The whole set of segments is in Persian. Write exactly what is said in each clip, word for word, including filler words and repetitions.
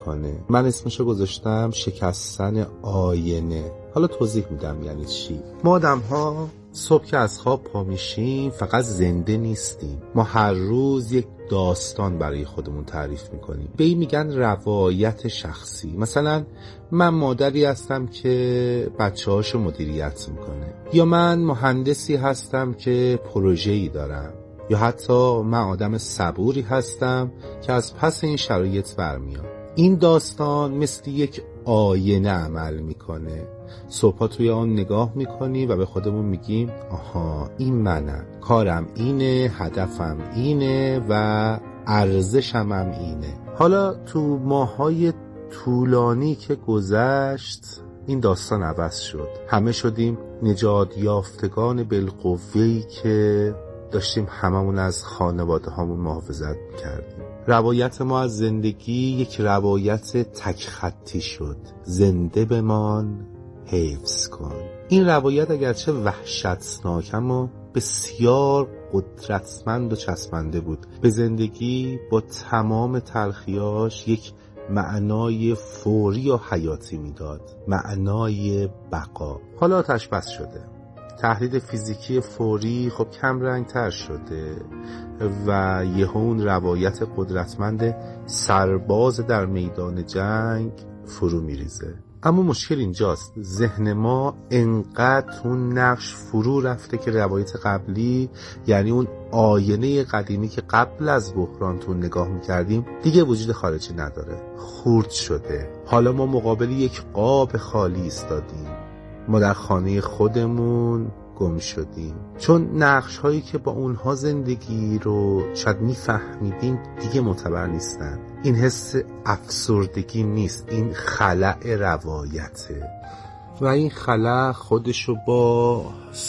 میکنه. من اسمشو گذاشتم شکستن آینه. حالا توضیح میدم یعنی چی. ما آدم ها صبح که از خواب پا میشیم فقط زنده نیستیم، ما هر روز یک داستان برای خودمون تعریف میکنیم. به این میگن روایت شخصی. مثلا من مادری هستم که بچه هاشو مدیریت میکنه، یا من مهندسی هستم که پروژه‌ای دارم، یا حتی من آدم صبوری هستم که از پس این شرایط برمیام. این داستان مثل یک آینه عمل میکنه. صبح توی آن نگاه میکنی و به خودمون میگیم آها این منم، کارم اینه، هدفم اینه و ارزشم هم اینه. حالا تو ماهای طولانی که گذشت این داستان عوض شد. همه شدیم نجات یافتگان بالقوه‌ای که داشتیم هممون از خانواده هامون محافظت کردیم. روایت ما از زندگی یک روایت تک خطی شد. زنده بمان، حفظ کن. این روایت اگرچه وحشتناک اما بسیار قدرتمند و چسبنده بود. به زندگی با تمام تلخیاش یک معنای فوری و حیاتی میداد، معنای بقا. حالا آتش بس شده، تهدید فیزیکی فوری خب کم رنگ تر شده و یهو اون روایت قدرتمند سرباز در میدان جنگ فرو میریزه. اما مشکل اینجاست، ذهن ما انقدر اون نقش فرو رفته که روایت قبلی، یعنی اون آینه قدیمی که قبل از بحران تو نگاه میکردیم، دیگه وجود خارجی نداره، خورد شده. حالا ما مقابل یک قاب خالی ایستادیم، ما در خانه خودمون گم شدیم، چون نقش هایی که با اونها زندگی رو شاید میفهمیدیم دیگه معتبر نیستن. این حس افسردگی نیست، این خلأ روایته و این خلأ خودشو با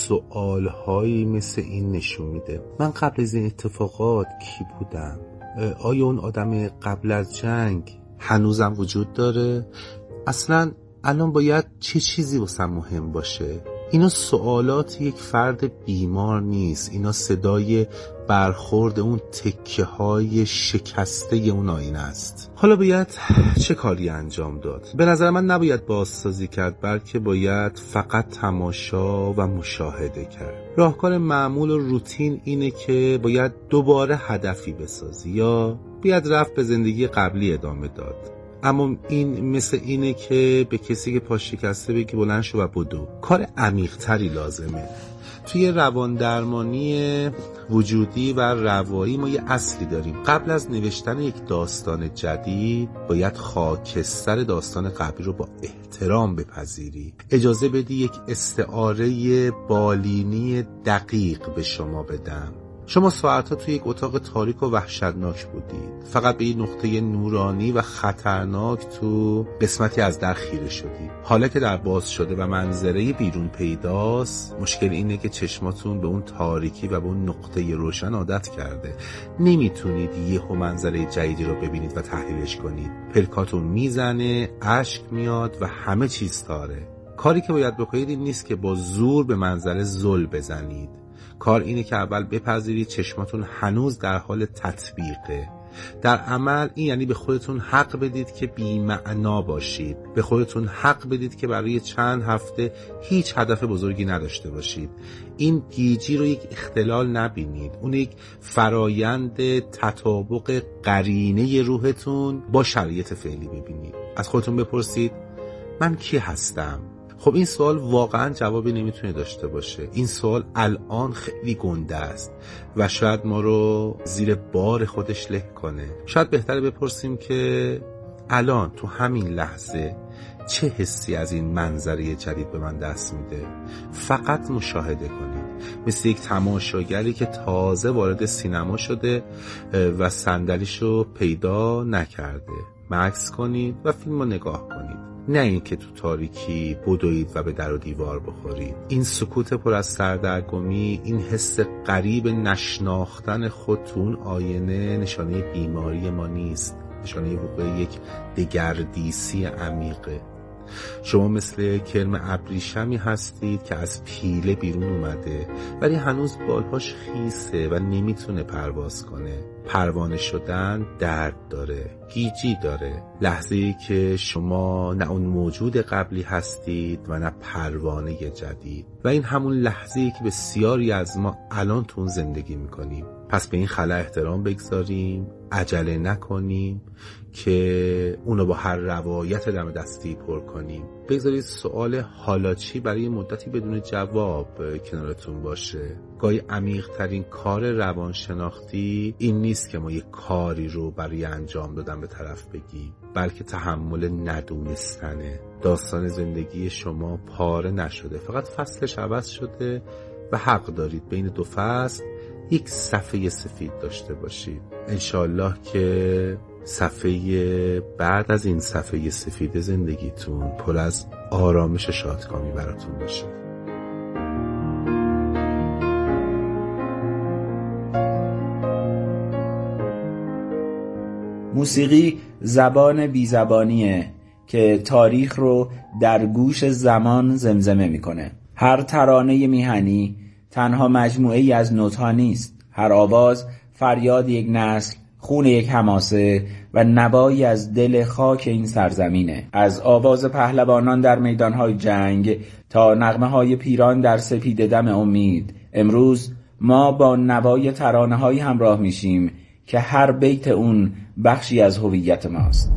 سوالهایی مثل این نشون میده. من قبل از این اتفاقات کی بودم؟ آیا اون آدم قبل از جنگ هنوزم وجود داره؟ اصلا الان باید چه چیزی واسم مهم باشه؟ اینا سوالات یک فرد بیمار نیست، اینا صدای برخورد اون تکه های شکسته اون آینه است. حالا باید چه کاری انجام داد؟ به نظر من نباید بازسازی کرد، بلکه باید فقط تماشا و مشاهده کرد. راهکار معمول و روتین اینه که باید دوباره هدفی بسازی یا باید رفت به زندگی قبلی ادامه داد. اما این مثل اینه که به کسی که پاش شکسته بگی بلند شو و بدو. کار عمیق تری لازمه. توی روان درمانی وجودی و روایی ما یه اصلی داریم. قبل از نوشتن یک داستان جدید باید خاکستر داستان قبلی رو با احترام بپذیری. اجازه بدی یک استعاره بالینی دقیق به شما بدم. شما ساعتها توی یک اتاق تاریک و وحشتناک بودید، فقط به این نقطه نورانی و خطرناک تو قسمتی از در خیره شدید. حالا که در باز شده و منظره بیرون پیداست، مشکل اینه که چشماتون به اون تاریکی و به اون نقطه روشن عادت کرده. نمیتونید یهو منظره جدیدی رو ببینید و تحلیلش کنید. پلکاتون میزنه، اشک میاد و همه چیز تاره. کاری که باید بکنید این نیست که با زور به منظره زل بزنید. کار اینه که اول بپذیرید چشماتون هنوز در حال تطبیقه. در عمل این یعنی به خودتون حق بدید که بی معنا باشید. به خودتون حق بدید که برای چند هفته هیچ هدف بزرگی نداشته باشید. این گیجی رو یک اختلال نبینید، اون یک فرایند تطابق قرینه روحتون با شرایط فعلی ببینید. از خودتون بپرسید من کی هستم؟ خب این سوال واقعا جوابی نمیتونه داشته باشه. این سوال الان خیلی گنده است و شاید ما رو زیر بار خودش له کنه. شاید بهتره بپرسیم که الان تو همین لحظه چه حسی از این منظره جدید به من دست میده؟ فقط مشاهده کنید، مثل یک تماشاگری که تازه وارد سینما شده و صندلیشو پیدا نکرده. مکث کنید و فیلم رو نگاه کنید، نه این که تو تاریکی بدوید و به در و دیوار بخورید. این سکوت پر از سردرگمی، این حس غریب نشناختن خودتون آینه نشانه بیماری ما نیست، نشانه وقوع یک دگردیسی عمیقه. شما مثل کرم ابریشمی هستید که از پیله بیرون اومده ولی هنوز بالهاش خیسه و نمیتونه پرواز کنه. پروانه شدن درد داره، گیجی داره. لحظه‌ای که شما نه اون موجود قبلی هستید و نه پروانه جدید، و این همون لحظه‌ای که بسیاری از ما الان تو اون زندگی میکنیم. پس به این خلا احترام بگذاریم، عجله نکنیم که اونو با هر روایت دم دستی پر کنیم. بگذارید سوال حالا چی برای مدتی بدون جواب کنارتون باشه. گاهی عمیق ترین کار روانشناختی این نیست که ما یک کاری رو برای انجام دادن به طرف بگیم، بلکه تحمل ندونستنه. داستان زندگی شما پاره نشده، فقط فصلش عوض شده و حق دارید بین دو فصل یک صفحه سفید داشته باشید. انشالله که صفحه بعد از این صفحه سفید زندگیتون پر از آرامش شادکامی براتون باشه. موسیقی زبان بی زبانیه که تاریخ رو در گوش زمان زمزمه میکنه. هر ترانه میهنی تنها مجموعه‌ای از نوت‌ها نیست. هر آواز فریاد یک نسل، خون یک حماسه و نوایی از دل خاک این سرزمینه. از آواز پهلوانان در میدان‌های جنگ تا نغمه‌های پیران در سپیده دم امید، امروز ما با نوای ترانه‌هایی همراه میشیم که هر بیت اون بخشی از هویت ماست.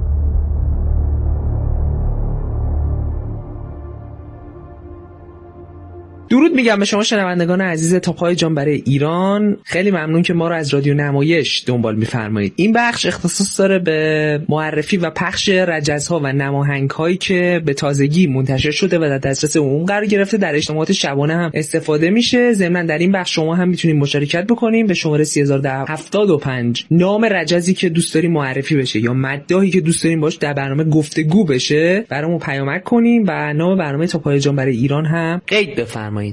درود میگم به شما شنوندگان عزیز تا پای جان برای ایران. خیلی ممنون که ما رو از رادیو نمایش دنبال میفرمایید. این بخش اختصاص داره به معرفی و پخش رجزها و نماهنگ‌هایی که به تازگی منتشر شده و در دسترس عموم قرار گرفته. در اجتماعات شبانه هم استفاده میشه. ضمناً در این بخش شما هم میتونید مشارکت بکنیم. به شماره سه هزار و ده هفتاد و پنج نام رجزی که دوست داریم معرفی بشه یا مداحی که دوست داریم باش در برنامه گفتگو بشه برامون پیامک کنیم و نام برنامه تا پای جان برای ایران هم قید بفرمایید.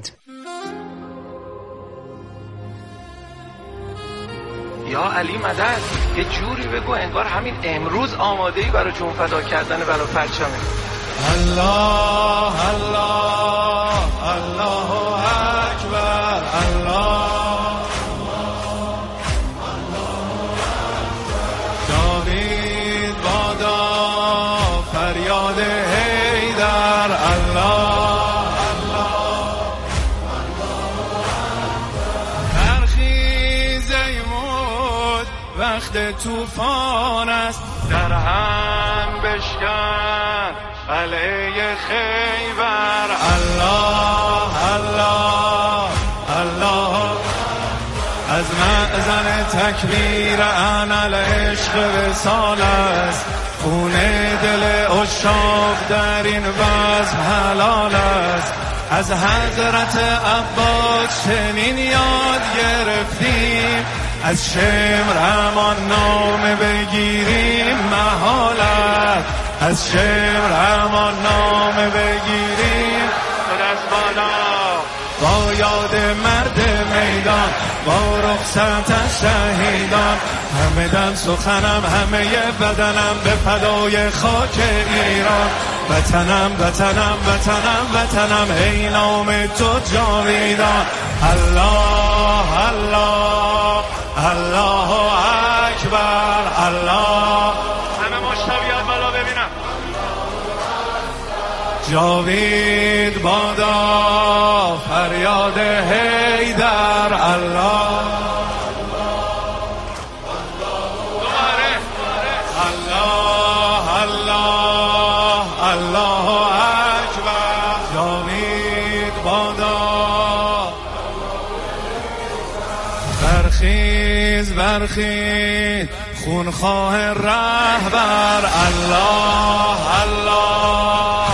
یا علی مدد، یه جوری بگو انگار همین امروز آماده‌ای برای جون فدا کردن برای پرچمه. الله الله الله اکبر، الله داوید بادا فریاد حیدر، الله وقت توفان است، در هم بشکن علیه خیبر، الله الله الله از مأذن تکبیر انال عشق وصال است، خون دل عشاق در این وضع حلال است. از حضرت عباس چنین یاد گرفتیم، از شمر همان نام بگیریم محالت، از شمر همان نام بگیریم دست بالا، با یاد مرد میدان، با رخصت از شهیدان، همه دم سخنم همه بدنم به فدای خاک ایران، وطنم وطنم وطنم وطنم ای نام تو جاویدان، الله الله الله اکبر، الله همه مشتاقیت بالا ببینم، جاوید بادا فریاد حیدر، الله دوباره الله الله الله اکبر، جاوید بادا برخیز برخیز خونخواه رهبر، الله الله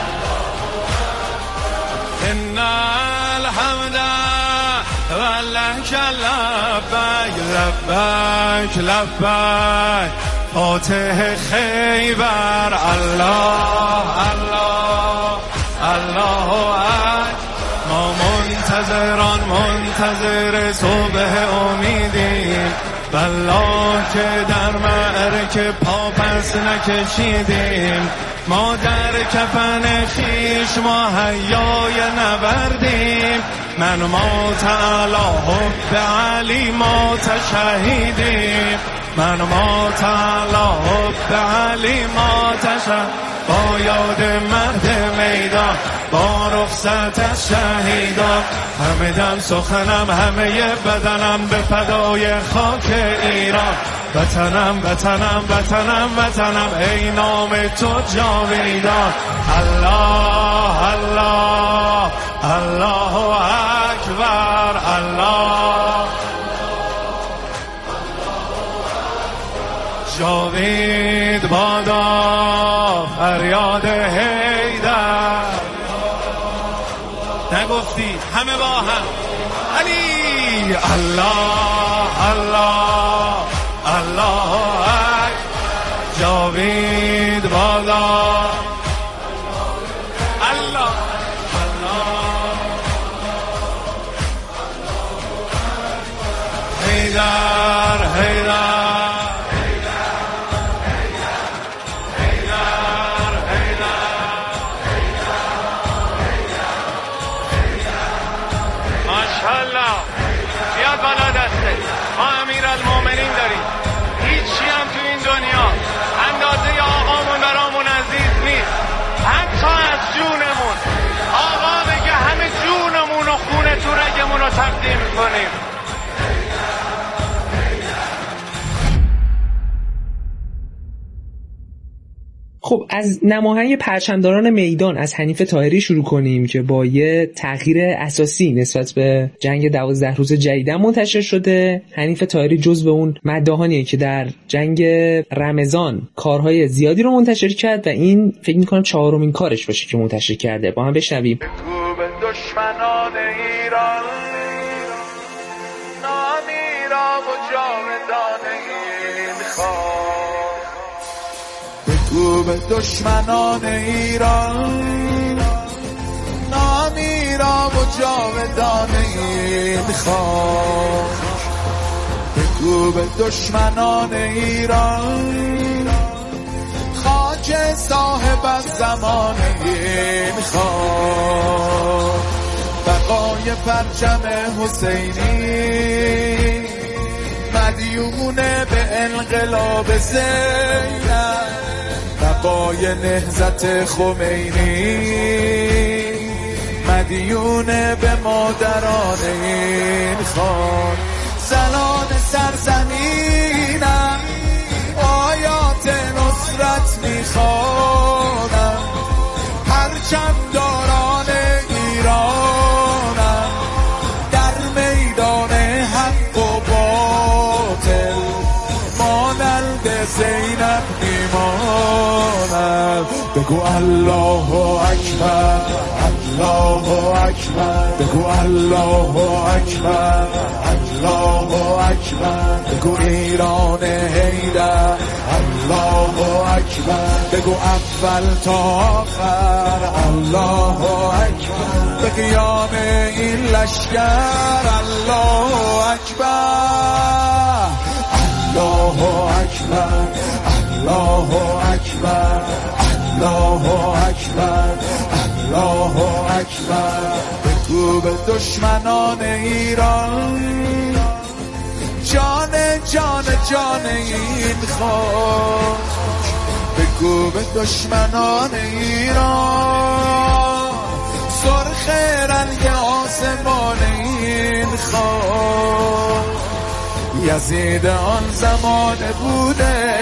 ان الحمد واللک لبیک لبیک لبیک فاتح خیبر، الله الله الله اکبر. ما منتظران منتظر صبح امیدیم، والله که در معرکه پا پس نکشیدیم، ما در کفن خیش ما حیای نبردیم. من ما تعالی حب علی ما تشهیدیم، من ما تعالی حب علی ما تشهیدیم. با یاد مرد میدان، با رخصت از شهیدان، همه دم سخنم همه بدنم به فدای خاک ایران. وطنم وطنم وطنم وطنم ای نام تو جاویدان. الله الله الله اکبر، الله جاوید بادا فریاد حیدر. نگفتی همه با هم علی. الله الله الله اکبر، جاوید بادا. الله الله حیدر حیدر رو تقدیم کنیم. خب از نماهنگ پرچمداران میدان از حنیف طاهری شروع کنیم که با یه تغییر اساسی نسبت به جنگ دوازده روز جدیدن منتشر شده. حنیف طاهری جزو اون مداحانیه که در جنگ رمضان کارهای زیادی رو منتشر کرد و این فکر می‌کنم چهارمین کارش باشه که منتشر کرده. با هم بشنویم. دشمنان ایران نامی را و جاودانه میخواد، بگو به دشمنان ایران نامی را و جاودانه میخواد، بگو به دشمنان ایران خاک صاحب از زمانه میخواد، بقای پرچم حسینی مدیونه به انقلاب زینب، بقای نهضت خمینی مدیونه به مادران این خان، زنان سرزمینم آیات نصرت میخوانم، پرچم داران ایرانم در میدان حق و باطل مانند زینب میمانم. بگو الله اکبر الله اکبر، بگو الله اکبر الله اکبر، بگو ایران حیدر الله اکبر، بگو اول تا آخر الله اکبر، به قیام این لشکر الله اکبر الله اکبر الله اکبر الله اکبر الله اکبر. بگو به دشمنان ایران جان جان جان این خاک، بگو به دشمنان ایران سرخ رنگ آسمان این خاک، یزید آن زمان بوده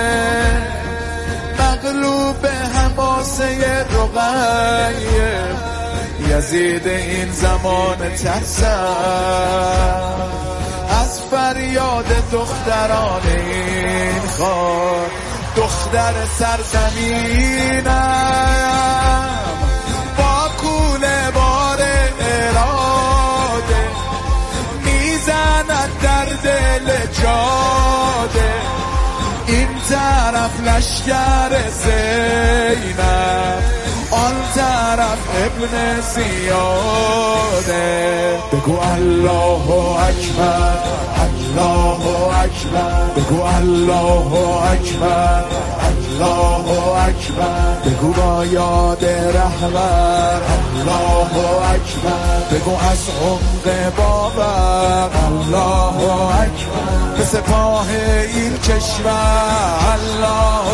مغلوب حماسه رقیه، یزید این زمان ترسم از فریاد دختران این خاک، دختر سرزمینم با کوله بار اراده میزند در دل جاده، این طرف لشکر زینب آن طرف ابن زیاده. بگو الله اکبر الله اکبر، بگو الله اکبر الله اکبر، بگو با یاد رهبر الله اکبر، بگو از عمق باور الله اکبر، به سپاه این کشور الله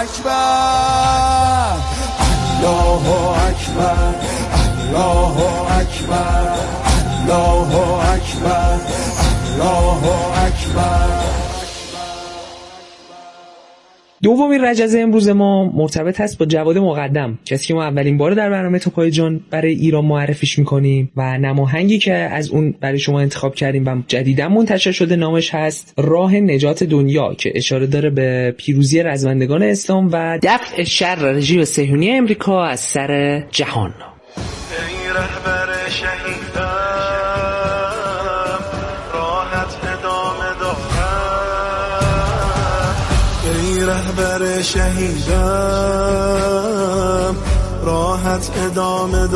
اکبر الله اکبر الله اکبر الله اکبر الله اکبر. دومین رجزه امروز ما مرتبط هست با جواد مقدم، کسی که ما اولین بار در برنامه توپای جان برای ایران معرفیش میکنیم و نماهنگی که از اون برای شما انتخاب کردیم و جدیدا منتشر شده نامش هست راه نجات دنیا، که اشاره داره به پیروزی رزمندگان اسلام و دفع شر رژیم صهیونی امریکا از سر جهان. ای رهبر شهیدان راحت ادامه دارم، ای رهبر شهیدان راحت ادامه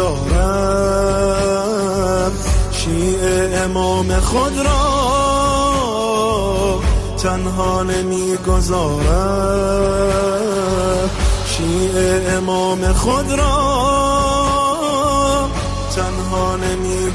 دارم، شیعه امام خود را تنها نمی گذارم، شیعه امام خود را تنها نمی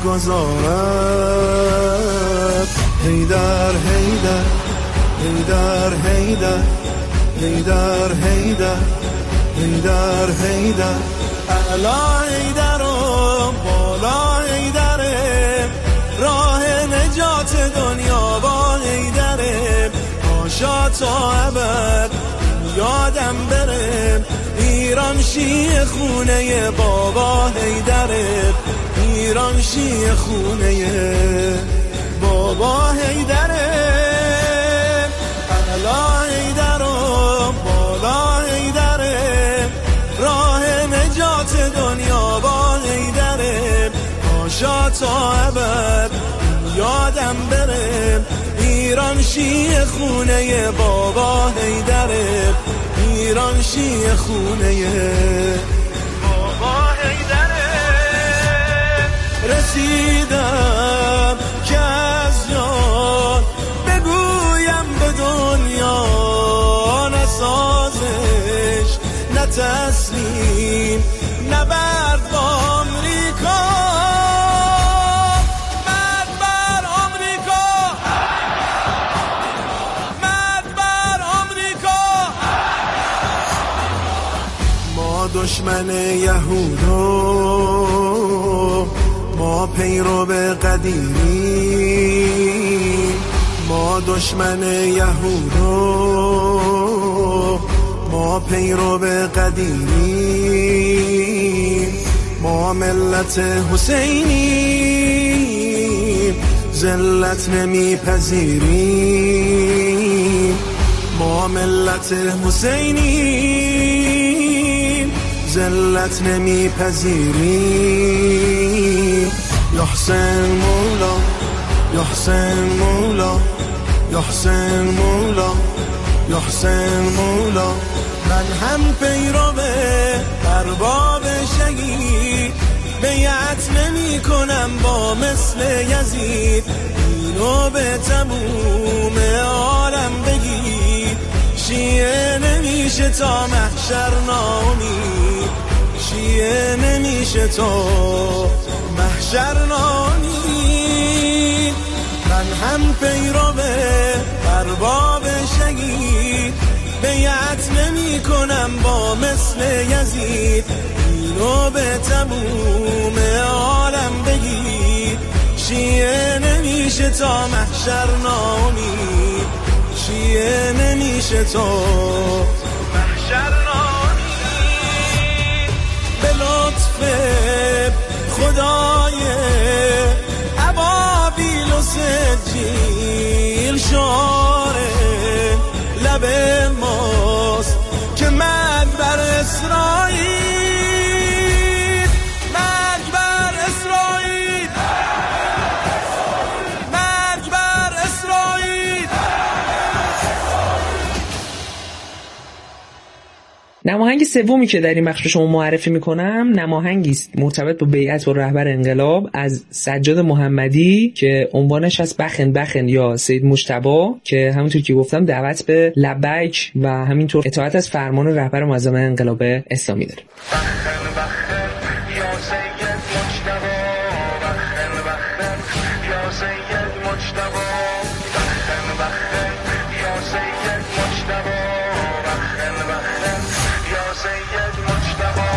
گذارم. حیدر حیدر حیدر حیدر حیدر حیدر حیدر حیدر اعلا حیدرم بالا حیدرم، راه نجات دنیا با حیدرم، پاشا تا ابد یادم برم، ایران شیعه خونه بابا حیدرم، ایران شیعه خونه بابا حیدرم، اعلا حیدرم بالا حیدرم، راه نجات دنیا با حیدرم، پاشا تا ابد یادم برم، ایران شیعه خونه بابا حیدرم، ایران شیعه خونه بابا حیدرم. رسیدم که از جان بگویم به دنیا، نه سازش نه تسلیم نه برد با آمریکا، مرد بر آمریکا، مرد بر آمریکا. ما دشمن یهودو، ما پیرو به قدیمی، ما دشمن یهودو، ما پیرو به قدیمی، ما ملت حسینی ذلت نمیپذیریم، ما ملت حسینی ذلت نمیپذیریم. یا حسین مولا یا حسین مولا یا حسین مولا یا حسین مولا، من هم پیرو ارباب شهید، بیعت نمی کنم با مثل یزید، اینو به تموم عالم بگید، شیعه نمیشه تا محشر نامید، شیعه نمیشه تا محشر نامید، من هم پیرو ارباب شهید، بیعت نمی کنم با مثل یزید، اینو به تموم عالم بگید، شیعه نمیشه تا محشر نامید، شیعه نمیشه تا محشر نامید. به لطف خدای ابابیل و سجیل شاره لب ماست که مرگ بر اسرائیل، مرگ بر اسرائیل، مرگ بر اسرائیل. نماهنگ سومی که در این بخش شما معرفی میکنم نماهنگی است مرتبط با بیعت با رهبر انقلاب از سجاد محمدی که عنوانش از بخن بخن یا سید مجتبی، که همونطور که گفتم دعوت به لبیک و همینطور اطاعت از فرمان رهبر معظم انقلاب اسلامی داره. بخن بخن یا سید مجتبی، بخن بخن یا سید مجتبی، بخن بخن یا سید مجتبی، بخن بخن یا سید مجتبی.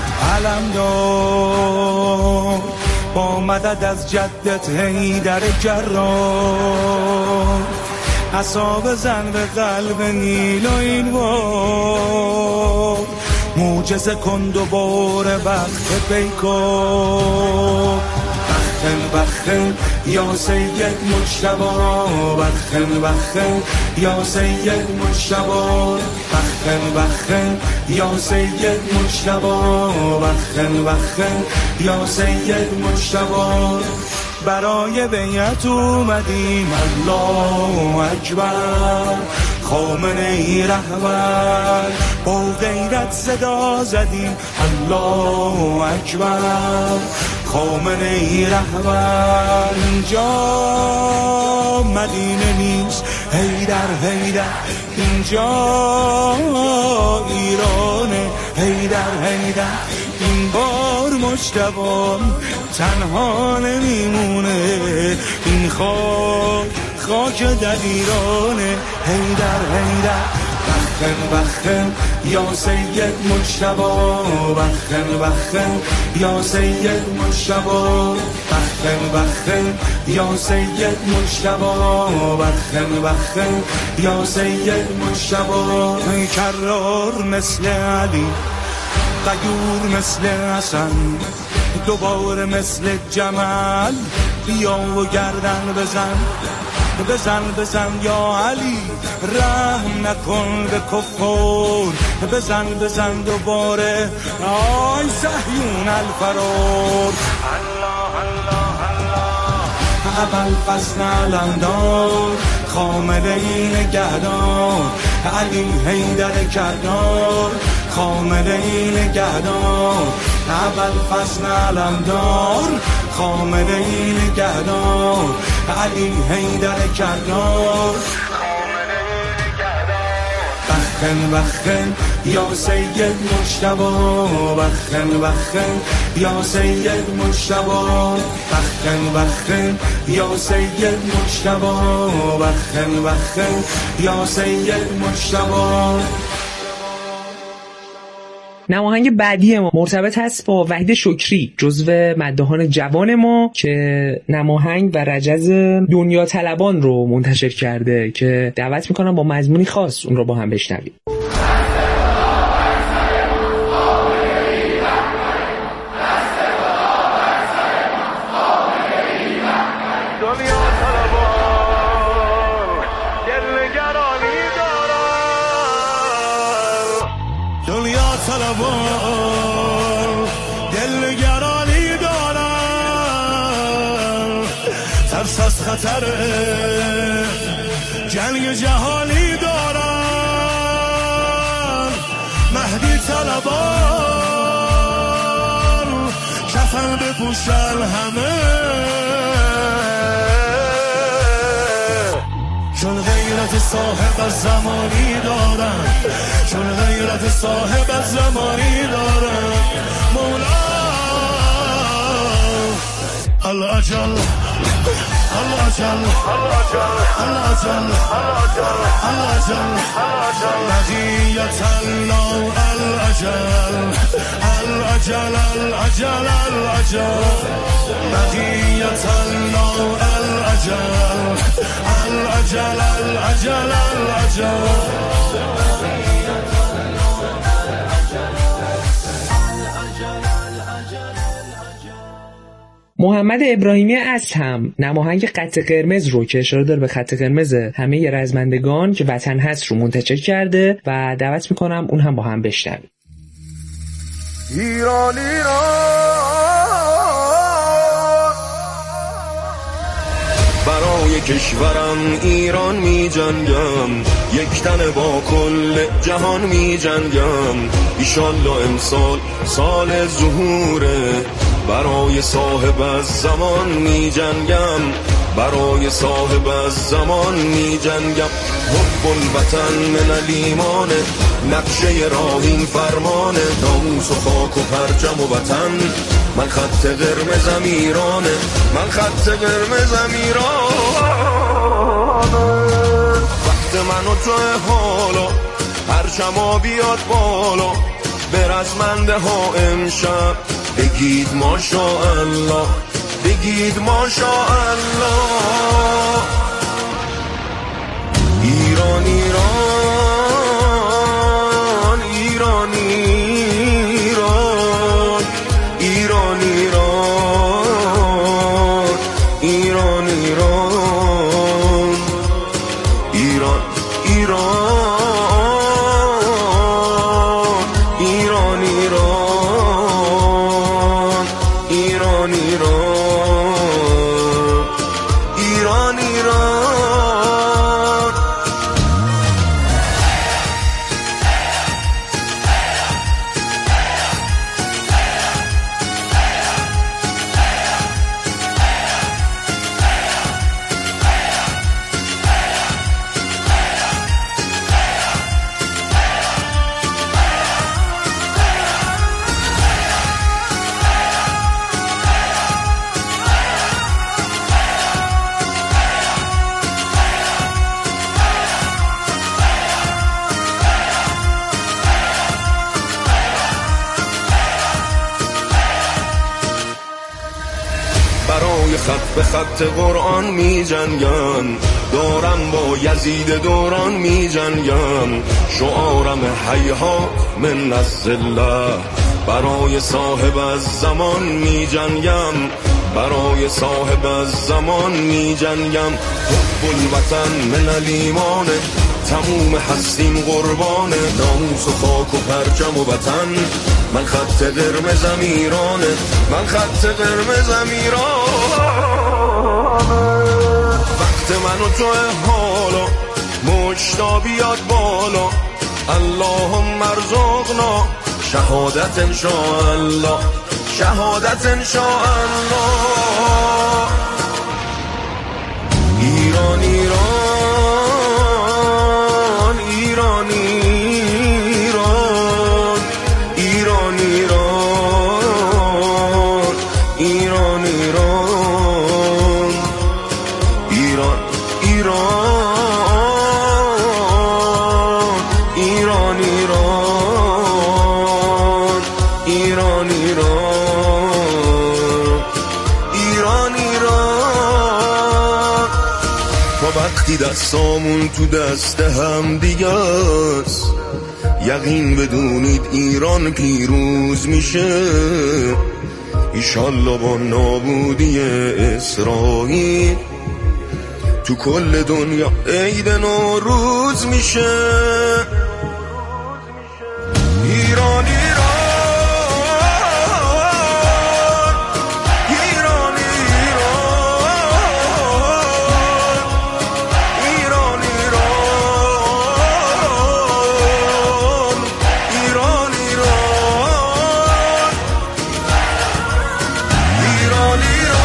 علمدار با مدد از جدت حیدر جراح، عصا بزن به قلب نیل و این بار، معجزه کن دوباره وقت پیکار. بخن بخن یا سید مجتبی، بخن بخن یا سید مجتبی، بخن بخن یا سید مجتبی، بخن بخن یا سید مجتبی. برای بیعت اومدیم الله اکبر، خامنه ای رهبر با غیرت صدا زدیم الله اکبر، خامنه ای رهبر. اینجا مدینه نیست حیدر حیدر، اینجا ایرانه حیدر حیدر. این بار مجتبی تنها نمیمونه، این خاک خاک در ایرانه حیدر حیدر. بخن بخن یا سید مجتبی، بخن بخن یا سید مجتبی، بخن بخن یا سید مجتبی، بخن بخن یا سید مجتبی. کرار مثل علی، غیور مثل حسن، دوباره مثل جمل، بیا و گردن بزن بزن بزن یا علی، رحم نکن به کفار، بزن بزن دوباره آی صهیون الفرار. الله الله الله اول فصل علمدار، خامنه ای نگهدار، علی حیدر کردار، خامنه ای نگهدار. اول فصل علمدار، خامنه ای نگهدار، علی حیدر کردار، خامنه ای نگهدار. بخن بخن یا سید مجتبی، بخن بخن یا سید مجتبی، بخن بخن یا سید مجتبی، بخن بخن یا سید مجتبی. نماهنگ بعدی ما مرتبط هست با وحید شکری، جزو مداحان جوان ما که نماهنگ و رجز دنیا طلبان رو منتشر کرده که دعوت میکنم با مضمونی خاص اون رو با هم بشنویم. خطر جنگ جهانی دارن، مهدی طلبان کفن بپوشن همه، چون غیرت صاحب از زمانی دارن، چون غیرت صاحب از زمانی دارن. مولا الاجل الأجل الأجل الأجل بقية الله الأجل الأجل الأجل الأجل بقية الله الأجل الأجل الأجل الأجل. محمد ابراهیمی از هم نماهنگ خط قرمز رو که اشاره داره به خط قرمز همه رزمندگان که وطن هست رو منتشر کرده و دعوت میکنم اون هم با هم بشنویم. ایران ایران برای کشورم ایران می جنگم، یک تن با کل جهان می جنگم. ایشالله امسال سال ظهوره، برای صاحب از زمان می جنگم، برای صاحب از زمان می جنگم. حب الوطن من الایمانه، نقشه راه این فرمانه. ناموس و خاک و پرچم و وطن، من خط قرمزم ایرانه، من خط قرمزم ایرانه. وقت من و تو حالا، پرچما بیاد بالا، برزمنده ها امشب بگید ماشاءالله، بگید ماشاءالله. ایران ایران ایران ایران ایران ایران ایران ایران ایران ایران ایران ایران ایران ایران ایران. برای خط به خط قرآن می جنگم، دارم با یزید دوران می جنگم. شعارم حیها من الذله، برای صاحب از زمان می جنگم، برای صاحب از زمان می جنگم. حب الوطن من الایمانه، تموم هستیم قربانه. ناموس و خاک و پرچم و وطن، من خط قرمزم ایرانه، من خط قرمزم ایرانه. وقت من و تو حالا، مجتا بیاد بالا. اللهم ارزقنا شهادت انشاءالله، شهادت انشاءالله. ایران ایران ایران ایران ایران ایران ایران ایران ایران ایران ایران ایران ایران ایران. ما وقتی دستامون تو دست هم دیگه است، یقین بدونید ایران پیروز میشه. ایشالله با نابودی اسرائیل تو کل دنیا عید نوروز میشه. ایران ایران ایران ایران ایران ایران ایران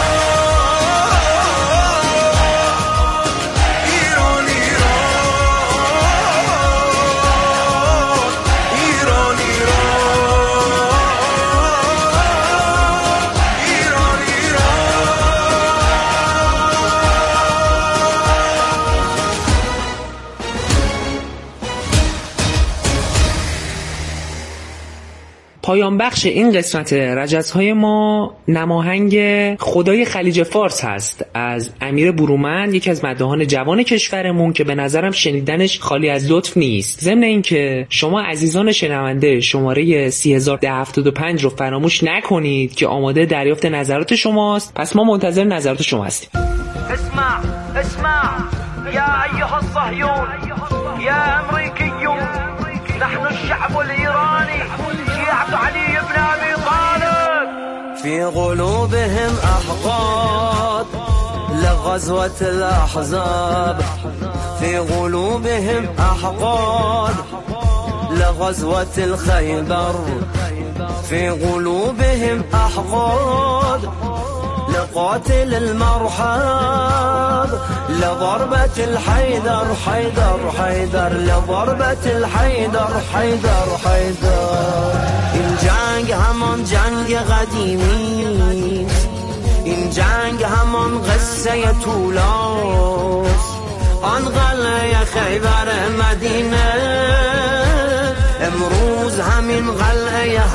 پایان بخش این قسمت رجزهای ما نماهنگ خدای خلیج فارس هست از امیر برومند، یکی از مداحان جوان کشورمون که به نظرم شنیدنش خالی از لطف نیست. ضمن اینکه شما عزیزان شنونده شماره سی هزار ده هفتاد و پنج رو فراموش نکنید که آماده دریافت نظرات شماست. پس ما منتظر نظرات شما هستیم. اسمع اسمع يا أيها الصهيون يا أمريكيون، نحن الشعب الإيراني شيعة علي بن أبي طالب، في قلوبهم أحقاد لغزوة الأحزاب في قلوبهم أحقاد لغزوة الخيبر في قلوبهم أحقاد لقاتل المرحب لضربة الحيدر حيدر حيدر لضربة الحيدر حيدر حيدر. این جنگ همان جنگ قدیمی، این جنگ همان قصه طولاست، آن قلعه خیبر مدینه امروز همین قلعه